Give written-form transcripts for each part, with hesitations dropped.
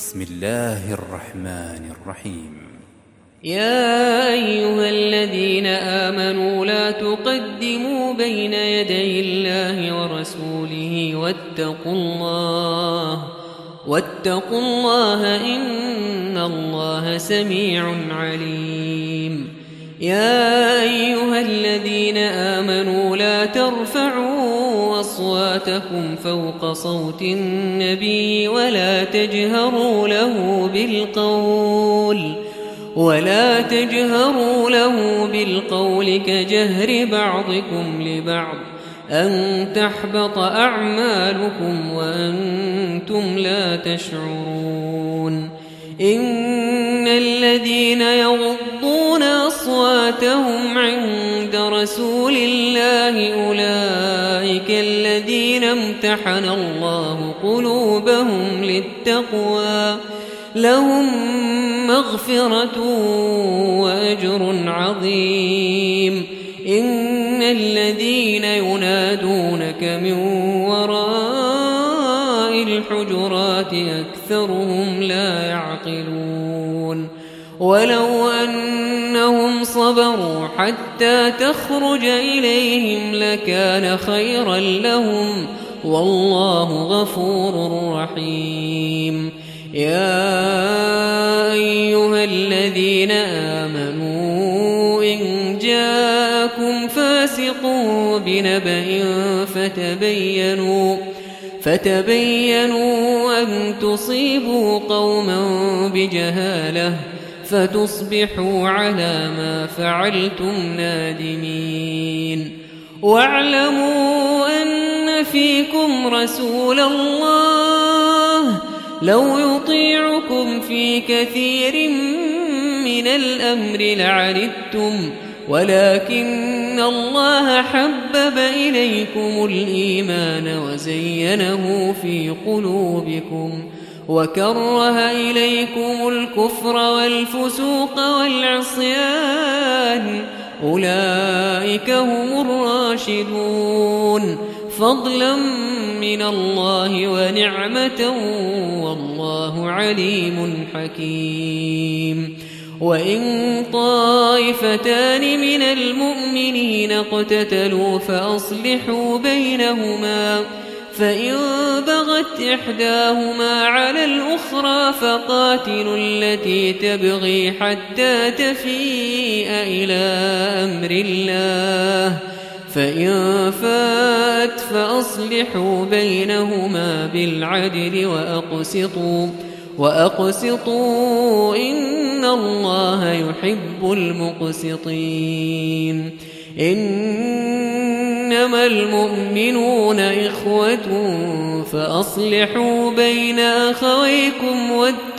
بسم الله الرحمن الرحيم. يا أيها الذين آمنوا لا تقدموا بين يدي الله ورسوله واتقوا الله إن الله سميع عليم. يا أيها الذين آمنوا لا ترفعوا أصواتكم فوق صوت النبي ولا تجهروا له بالقول كجهر بعضكم لبعض أن تحبط أعمالكم وأنتم لا تشعرون. إن الذين يغضون أصواتهم عند رسول الله أولئك الذين امتحن الله قلوبهم للتقوى لهم مغفرة وأجر عظيم. إن الذين ينادونك من وراء الحجرات أكثرهم لا يعقلون. ولو أنهم صبروا حتى تخرج إليهم لكان خيرا لهم والله غفور رحيم. يا أيها الذين آمنوا إن جاءكم فاسق بنبأ فتبينوا أن تصيبوا قوما بجهالة فتصبحوا على ما فعلتم نادمين. واعلموا أن فيكم رسول الله لو يطيعكم في كثير من الأمر لعنتم ولكن الله حبب إليكم الإيمان وزينه في قلوبكم وكره إليكم الكفر والفسوق والعصيان أولئك هم الراشدون فضلا من الله ونعمة والله عليم حكيم. وإن طائفتان من المؤمنين اقتتلوا فأصلحوا بينهما فإن بغت إحداهما على الأخرى فقاتلوا التي تبغي حتى تفيء إلى أمر الله فإن فات فأصلحوا بينهما بالعدل وأقسطوا إن الله يحب المقسطين. إنما المؤمنون إخوة فأصلحوا بين أخويكم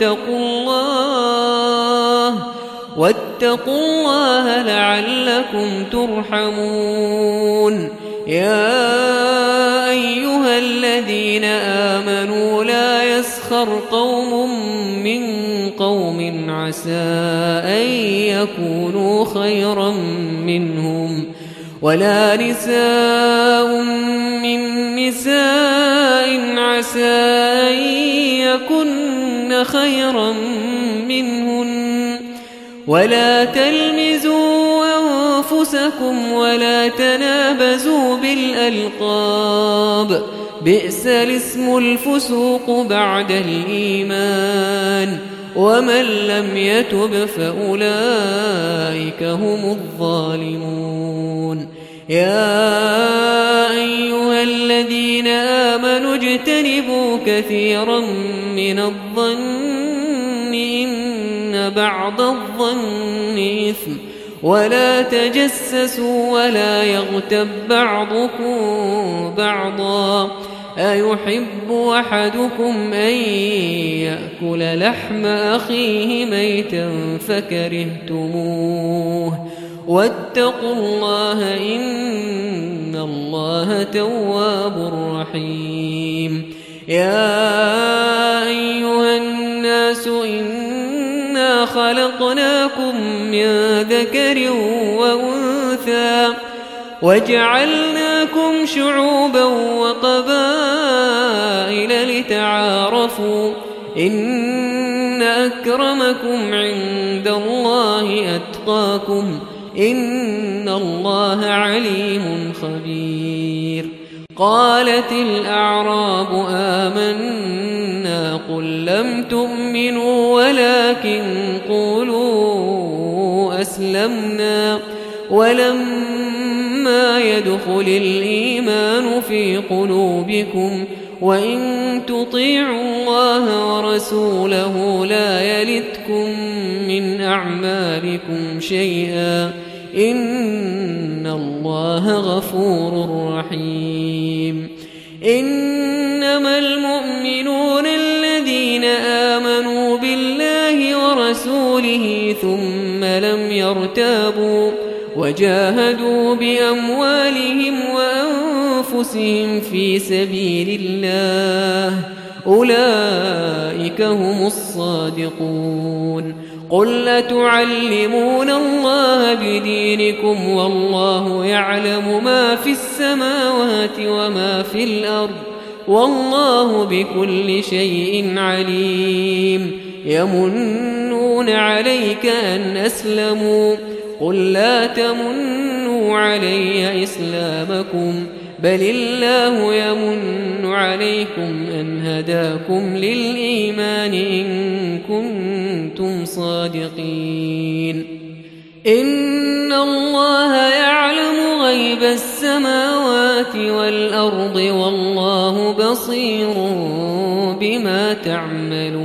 واتقوا الله لعلكم ترحمون. يا أيها الذين آمنوا لا يسخر قوم من قوم عسى أن يكونوا خيرا منهم ولا نساء من نساء عسى أن يكن خيرا منهن ولا تلمزوا أنفسكم ولا تنابزوا بالألقاب بئس الاسم الفسوق بعد الإيمان ومن لم يتب فأولئك هم الظالمون. يا أيها الذين آمنوا اجتنبوا كثيرا من الظن إن بعض الظن إثم ولا تجسسوا ولا يغتب بعضكم بعضا أيحب أحدكم أن يأكل لحم أخيه ميتا فكرهتموه واتقوا الله إن الله تواب رحيم. يا أيها الناس إنا خلقناكم من ذكر وأنثى وجعلناكم شعوبا وقبائل لتعارفوا إن أكرمكم عند الله أتقاكم إن الله عليم خبير. قالت الأعراب آمنا قل لم تؤمنوا ولكن قولوا أسلمنا ولما يدخل الإيمان في قلوبكم وإن تطيعوا الله ورسوله لا يلتكم من أعمالكم شيئا إن الله غفور رحيم. إنما المؤمنون الذين آمنوا بالله ورسوله ثم لم يرتابوا وجاهدوا بأموالهم وأنفسهم في سبيل الله أولئك هم الصادقون. قل أتعلمون الله بدينكم والله يعلم ما في السماوات وما في الأرض والله بكل شيء عليم. يمنون عليك أن أسلموا قل لا تمنوا علي إسلامكم بل الله يمن عليكم أن هداكم للإيمان إن كنتم صادقين. إن الله يعلم غيب السماوات والأرض والله بصير بما تعملون.